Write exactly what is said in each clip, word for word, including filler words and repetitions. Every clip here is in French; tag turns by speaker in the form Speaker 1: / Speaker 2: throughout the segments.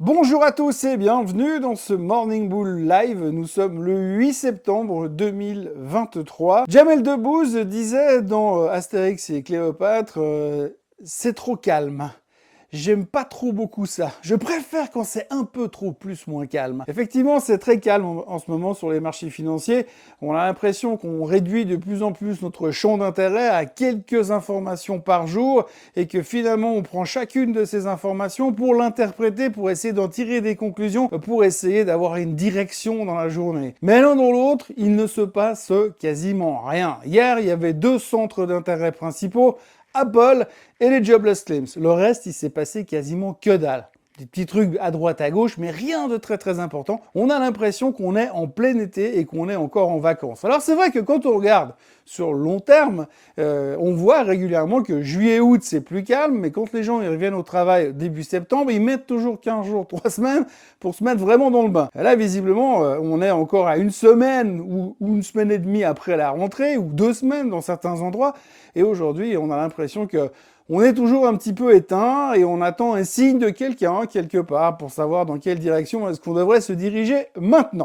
Speaker 1: Bonjour à tous et bienvenue dans ce Morning Bull Live. Nous sommes le huit septembre deux mille vingt-trois. Jamel Debbouze disait dans Astérix et Cléopâtre euh, « C'est trop calme ». J'aime pas trop beaucoup ça. Je préfère quand c'est un peu trop plus moins calme. Effectivement, c'est très calme en ce moment sur les marchés financiers. On a l'impression qu'on réduit de plus en plus notre champ d'intérêt à quelques informations par jour et que finalement on prend chacune de ces informations pour l'interpréter, pour essayer d'en tirer des conclusions, pour essayer d'avoir une direction dans la journée. Mais l'un dans l'autre, il ne se passe quasiment rien. Hier, il y avait deux centres d'intérêt principaux, Apple et les jobless claims. Le reste, il s'est passé quasiment que dalle. Des petits trucs à droite à gauche, mais rien de très très important. On a l'impression qu'on est en plein été et qu'on est encore en vacances. Alors c'est vrai que quand on regarde sur le long terme, euh, on voit régulièrement que juillet-août c'est plus calme, mais quand les gens ils reviennent au travail début septembre, ils mettent toujours quinze jours, trois semaines pour se mettre vraiment dans le bain. Et là, visiblement, euh, on est encore à une semaine ou, ou une semaine et demie après la rentrée, ou deux semaines dans certains endroits, et aujourd'hui, on a l'impression que on est toujours un petit peu éteint et on attend un signe de quelqu'un quelque part pour savoir dans quelle direction est-ce qu'on devrait se diriger maintenant.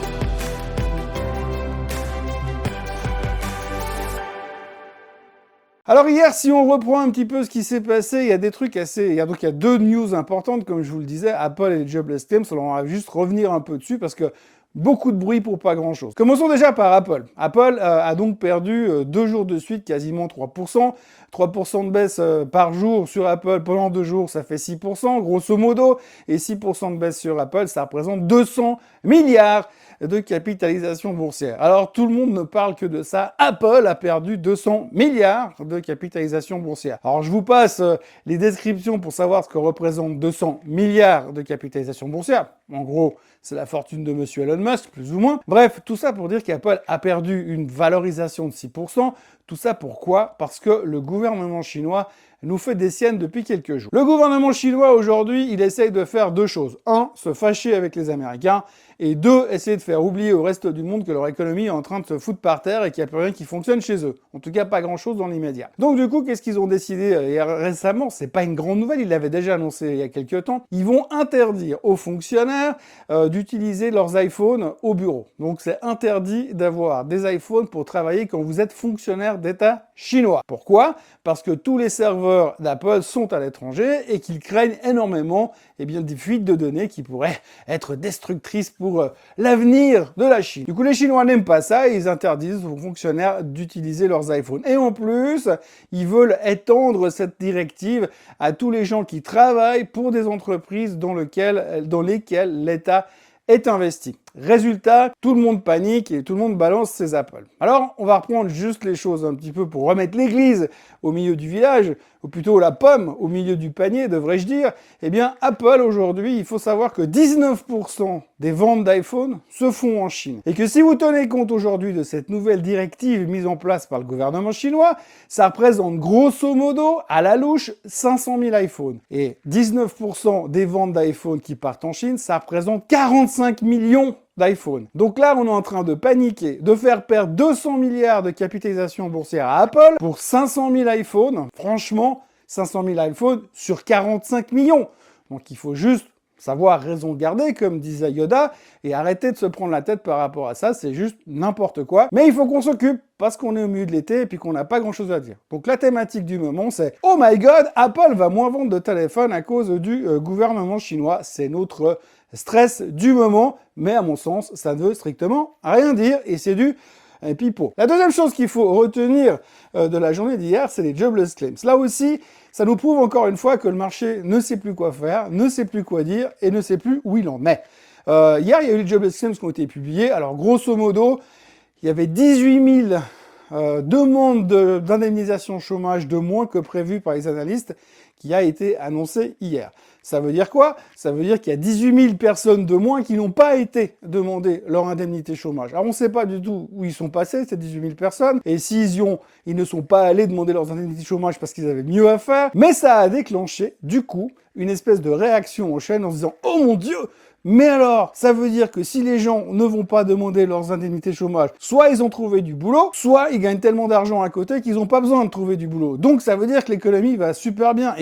Speaker 1: Alors hier, si on reprend un petit peu ce qui s'est passé, il y a des trucs assez... Il y a donc il y a deux news importantes, comme je vous le disais, Apple et les jobless claims. Alors on va juste revenir un peu dessus parce que beaucoup de bruit pour pas grand-chose. Commençons déjà par Apple. Apple euh, a donc perdu euh, deux jours de suite, quasiment trois pour cent. trois pour cent de baisse euh, par jour sur Apple pendant deux jours, ça fait six pour cent, grosso modo. Et six pour cent de baisse sur Apple, ça représente deux cents milliards de capitalisation boursière. Alors tout le monde ne parle que de ça. Apple a perdu deux cents milliards de capitalisation boursière. Alors je vous passe euh, les descriptions pour savoir ce que représente deux cents milliards de capitalisation boursière. En gros, c'est la fortune de monsieur Elon Musk, plus ou moins. Bref, tout ça pour dire qu'Apple a perdu une valorisation de six pour cent. Tout ça pourquoi? Parce que le gouvernement chinois nous fait des siennes depuis quelques jours. Le gouvernement chinois, aujourd'hui, il essaye de faire deux choses. Un, se fâcher avec les Américains. Et deux, essayer de faire oublier au reste du monde que leur économie est en train de se foutre par terre et qu'il n'y a plus rien qui fonctionne chez eux. En tout cas, pas grand-chose dans l'immédiat. Donc du coup, qu'est-ce qu'ils ont décidé euh, récemment? C'est pas une grande nouvelle, ils l'avaient déjà annoncé il y a quelques temps. Ils vont interdire aux fonctionnaires euh, d'utiliser leurs iPhones au bureau. Donc c'est interdit d'avoir des iPhones pour travailler quand vous êtes fonctionnaire d'État chinois. Pourquoi? Parce que tous les serveurs d'Apple sont à l'étranger et qu'ils craignent énormément eh bien, des fuites de données qui pourraient être destructrices pour euh, l'avenir de la Chine. Du coup, les Chinois n'aiment pas ça et ils interdisent aux fonctionnaires d'utiliser leurs iPhones. Et en plus, ils veulent étendre cette directive à tous les gens qui travaillent pour des entreprises dans, lequel, dans lesquelles l'État est investi. Résultat, tout le monde panique et tout le monde balance ses Apple. Alors, on va reprendre juste les choses un petit peu pour remettre l'église au milieu du village, ou plutôt la pomme au milieu du panier, devrais-je dire. Eh bien, Apple, aujourd'hui, il faut savoir que dix-neuf pour cent des ventes d'iPhone se font en Chine. Et que si vous tenez compte aujourd'hui de cette nouvelle directive mise en place par le gouvernement chinois, ça représente grosso modo, à la louche, cinq cent mille iPhones. Et dix-neuf pour cent des ventes d'iPhone qui partent en Chine, ça représente quarante-cinq millions d'iPhone. Donc là, on est en train de paniquer, de faire perdre deux cents milliards de capitalisation boursière à Apple pour cinq cent mille iPhones. Franchement, cinq cent mille iPhones sur quarante-cinq millions. Donc il faut juste savoir raison garder, comme disait Yoda, et arrêter de se prendre la tête par rapport à ça, c'est juste n'importe quoi. Mais il faut qu'on s'occupe, parce qu'on est au milieu de l'été et puis qu'on n'a pas grand-chose à dire. Donc la thématique du moment, c'est « Oh my God, Apple va moins vendre de téléphones à cause du euh, gouvernement chinois. » C'est notre stress du moment, mais à mon sens, ça ne veut strictement rien dire, et c'est du euh, pipeau. La deuxième chose qu'il faut retenir euh, de la journée d'hier, c'est les jobless claims. Là aussi, ça nous prouve encore une fois que le marché ne sait plus quoi faire, ne sait plus quoi dire, et ne sait plus où il en est. Euh, hier, il y a eu les jobless claims qui ont été publiés. Alors, grosso modo, il y avait dix-huit mille euh, demandes d'indemnisation chômage de moins que prévu par les analystes qui a été annoncé hier. Ça veut dire quoi? Ça veut dire qu'il y a dix-huit mille personnes de moins qui n'ont pas été demandées leur indemnité chômage. Alors on ne sait pas du tout où ils sont passés, ces dix-huit mille personnes, et s'ils y ont, ils ne sont pas allés demander leurs indemnités chômage parce qu'ils avaient mieux à faire, mais ça a déclenché, du coup, une espèce de réaction en chaîne en se disant « Oh mon Dieu !» Mais alors, ça veut dire que si les gens ne vont pas demander leurs indemnités chômage, soit ils ont trouvé du boulot, soit ils gagnent tellement d'argent à côté qu'ils n'ont pas besoin de trouver du boulot. Donc ça veut dire que l'économie va super bien.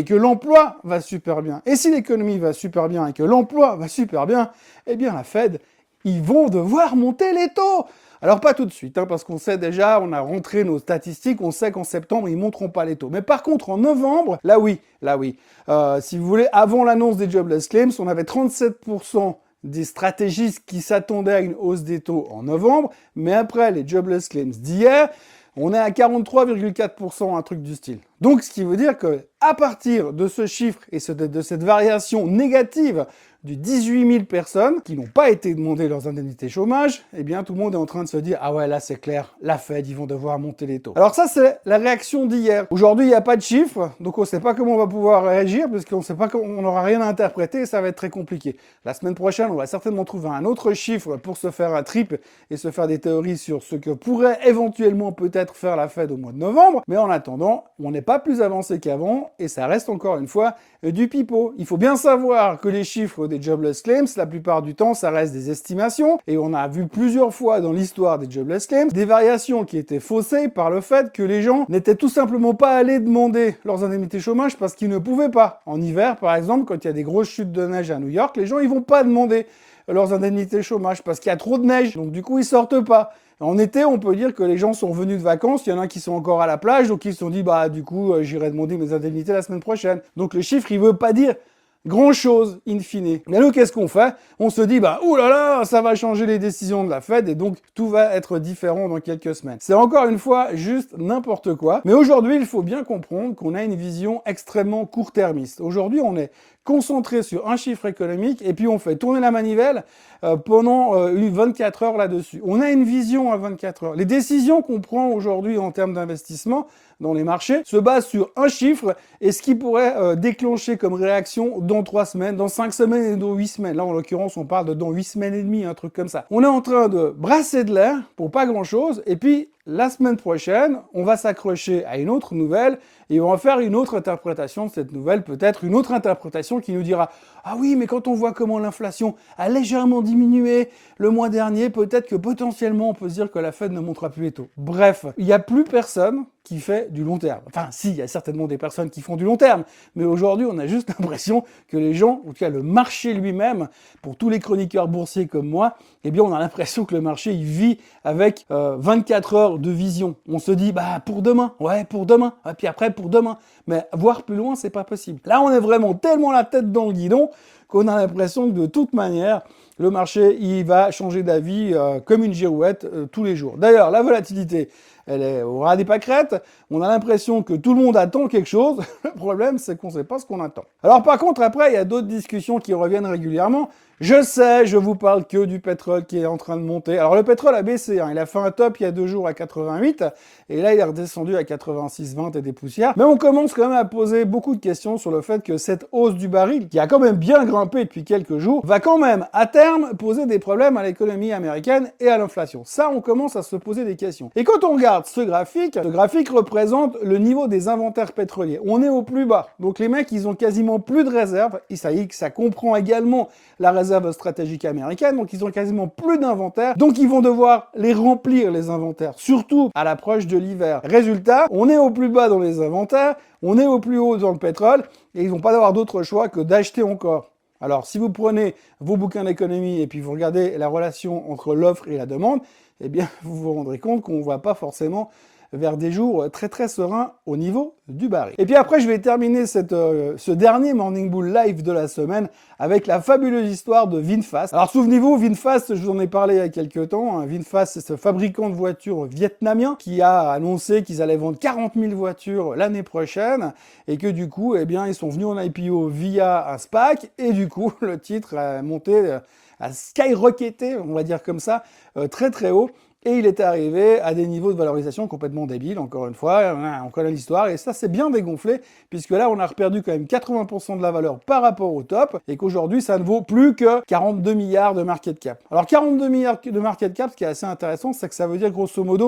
Speaker 1: et que l'emploi va super bien, et si l'économie va super bien et que l'emploi va super bien, eh bien la Fed, ils vont devoir monter les taux. Alors pas tout de suite, hein, parce qu'on sait déjà, on a rentré nos statistiques, on sait qu'en septembre, ils ne monteront pas les taux. Mais par contre, en novembre, là oui, là oui. Euh, si vous voulez, avant l'annonce des jobless claims, on avait trente-sept pour cent des stratégistes qui s'attendaient à une hausse des taux en novembre, mais après les jobless claims d'hier, on est à quarante-trois virgule quatre pour cent, un truc du style. Donc, ce qui veut dire que à partir de ce chiffre et de cette variation négative du dix-huit mille personnes qui n'ont pas été demandées leurs indemnités chômage, eh bien, tout le monde est en train de se dire « Ah ouais, là, c'est clair, la Fed, ils vont devoir monter les taux. » Alors ça, c'est la réaction d'hier. Aujourd'hui, il n'y a pas de chiffres, donc on ne sait pas comment on va pouvoir réagir, parce qu'on ne sait pas comment, on n'aura rien à interpréter, et ça va être très compliqué. La semaine prochaine, on va certainement trouver un autre chiffre pour se faire un trip et se faire des théories sur ce que pourrait éventuellement peut-être faire la Fed au mois de novembre, mais en attendant, on n'est pas plus avancé qu'avant, et ça reste encore une fois du pipeau. Il faut bien savoir que les chiffres des jobless claims, la plupart du temps, ça reste des estimations, et on a vu plusieurs fois dans l'histoire des jobless claims des variations qui étaient faussées par le fait que les gens n'étaient tout simplement pas allés demander leurs indemnités chômage parce qu'ils ne pouvaient pas. En hiver, par exemple, quand il y a des grosses chutes de neige à New York, les gens ils vont pas demander leurs indemnités chômage parce qu'il y a trop de neige, donc du coup ils sortent pas. En été, on peut dire que les gens sont venus de vacances, il y en a qui sont encore à la plage, donc ils se sont dit, bah du coup, euh, j'irai demander mes indemnités la semaine prochaine. Donc le chiffre, il veut pas dire grand-chose, in fine. Mais nous, qu'est-ce qu'on fait? On se dit, bah, oulala, ça va changer les décisions de la Fed, et donc tout va être différent dans quelques semaines. C'est encore une fois juste n'importe quoi. Mais aujourd'hui, il faut bien comprendre qu'on a une vision extrêmement court-termiste. Aujourd'hui, on est concentré sur un chiffre économique, et puis on fait tourner la manivelle euh, pendant euh, une vingt-quatre heures là-dessus. On a une vision à vingt-quatre heures. Les décisions qu'on prend aujourd'hui en termes d'investissement dans les marchés se basent sur un chiffre et ce qui pourrait euh, déclencher comme réaction dans trois semaines, dans cinq semaines et dans huit semaines. Là, en l'occurrence, on parle de dans huit semaines et demie, un truc comme ça. On est en train de brasser de l'air pour pas grand-chose, et puis la semaine prochaine, on va s'accrocher à une autre nouvelle et on va faire une autre interprétation de cette nouvelle, peut-être une autre interprétation qui nous dira « Ah oui, mais quand on voit comment l'inflation a légèrement diminué le mois dernier, peut-être que potentiellement on peut se dire que la Fed ne montera plus les taux. » Bref, il n'y a plus personne qui fait du long terme. Enfin, si, il y a certainement des personnes qui font du long terme, mais aujourd'hui, on a juste l'impression que les gens, en tout cas le marché lui-même, pour tous les chroniqueurs boursiers comme moi, eh bien, on a l'impression que le marché, il vit avec euh, vingt-quatre heures de vision. On se dit, bah, pour demain, ouais, pour demain, et puis après, pour demain. Mais voir plus loin, c'est pas possible. Là, on est vraiment tellement la tête dans le guidon qu'on a l'impression que de toute manière, le marché, il va changer d'avis euh, comme une girouette euh, tous les jours. D'ailleurs, la volatilité, elle est au ras des pâquerettes. On a l'impression que tout le monde attend quelque chose. Le problème, c'est qu'on ne sait pas ce qu'on attend. Alors par contre, après, il y a d'autres discussions qui reviennent régulièrement. Je sais, je vous parle que du pétrole qui est en train de monter. Alors le pétrole a baissé, hein. Il a fait un top il y a deux jours à quatre-vingt-huit, et là il est redescendu à quatre-vingt-six vingt et des poussières. Mais on commence quand même à poser beaucoup de questions sur le fait que cette hausse du baril, qui a quand même bien grimpé depuis quelques jours, va quand même, à terme, poser des problèmes à l'économie américaine et à l'inflation. Ça, on commence à se poser des questions. Et quand on regarde ce graphique, ce graphique représente le niveau des inventaires pétroliers. On est au plus bas. Donc les mecs, ils ont quasiment plus de réserves, et ça y est, ça comprend également la réserve stratégique américaine, donc ils ont quasiment plus d'inventaire, donc ils vont devoir les remplir, les inventaires, surtout à l'approche de l'hiver. Résultat, on est au plus bas dans les inventaires, on est au plus haut dans le pétrole, et ils vont pas avoir d'autre choix que d'acheter encore. Alors, si vous prenez vos bouquins d'économie et puis vous regardez la relation entre l'offre et la demande, eh bien, vous vous rendrez compte qu'on ne va pas forcément vers des jours très très sereins au niveau du baril. Et puis après, je vais terminer cette, euh, ce dernier Morning Bull Live de la semaine avec la fabuleuse histoire de VinFast. Alors souvenez-vous, VinFast, je vous en ai parlé il y a quelques temps, hein. VinFast, c'est ce fabricant de voitures vietnamien qui a annoncé qu'ils allaient vendre quarante mille voitures l'année prochaine et que du coup, eh bien, ils sont venus en I P O via un SPAC et du coup, le titre a monté, a skyrocketé, on va dire comme ça, euh, très très haut. Et il était arrivé à des niveaux de valorisation complètement débiles, encore une fois, on connaît l'histoire, et ça c'est bien dégonflé, puisque là on a reperdu quand même quatre-vingts pour cent de la valeur par rapport au top, et qu'aujourd'hui ça ne vaut plus que quarante-deux milliards de market cap. Alors quarante-deux milliards de market cap, ce qui est assez intéressant, c'est que ça veut dire grosso modo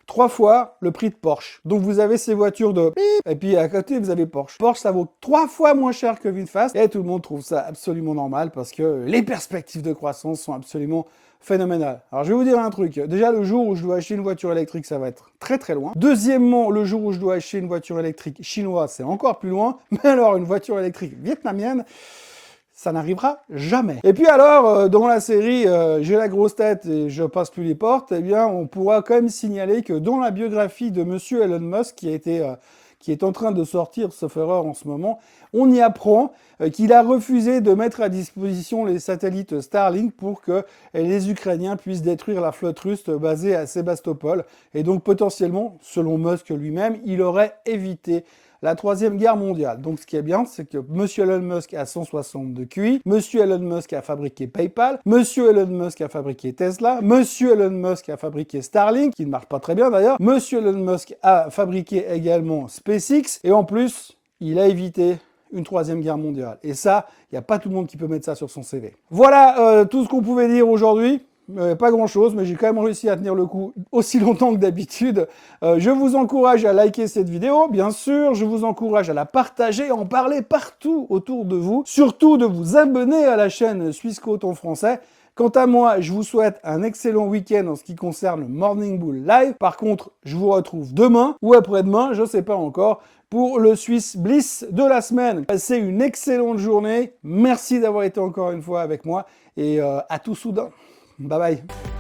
Speaker 1: trois fois le prix de Porsche. Donc vous avez ces voitures de et puis à côté vous avez Porsche. Porsche ça vaut trois fois moins cher que VinFast et tout le monde trouve ça absolument normal parce que les perspectives de croissance sont absolument phénoménales. Alors je vais vous dire un truc, déjà le jour où je dois acheter une voiture électrique ça va être très très loin. Deuxièmement, le jour où je dois acheter une voiture électrique chinoise c'est encore plus loin, mais alors une voiture électrique vietnamienne, ça n'arrivera jamais. Et puis alors, euh, dans la série euh, J'ai la grosse tête et je passe plus les portes, eh bien, on pourra quand même signaler que dans la biographie de Monsieur Elon Musk, qui a été, euh, qui est en train de sortir, sauf erreur en ce moment, on y apprend euh, qu'il a refusé de mettre à disposition les satellites Starlink pour que les Ukrainiens puissent détruire la flotte russe basée à Sébastopol. Et donc potentiellement, selon Musk lui-même, il aurait évité la troisième guerre mondiale. Donc ce qui est bien, c'est que Monsieur Elon Musk a cent soixante de Q I, Monsieur Elon Musk a fabriqué PayPal, Monsieur Elon Musk a fabriqué Tesla, Monsieur Elon Musk a fabriqué Starlink, qui ne marche pas très bien d'ailleurs, Monsieur Elon Musk a fabriqué également SpaceX, et en plus, il a évité une troisième guerre mondiale. Et ça, il n'y a pas tout le monde qui peut mettre ça sur son C V. Voilà euh, tout ce qu'on pouvait dire aujourd'hui. Euh, pas grand chose, mais j'ai quand même réussi à tenir le coup aussi longtemps que d'habitude. Euh, je vous encourage à liker cette vidéo, bien sûr. Je vous encourage à la partager, à en parler partout autour de vous. Surtout de vous abonner à la chaîne Suisse Côte en français. Quant à moi, je vous souhaite un excellent week-end en ce qui concerne le Morning Bull Live. Par contre, je vous retrouve demain ou après-demain, je ne sais pas encore, pour le Swiss Bliss de la semaine. Passez une excellente journée. Merci d'avoir été encore une fois avec moi et euh, à tout soudain. Bye bye.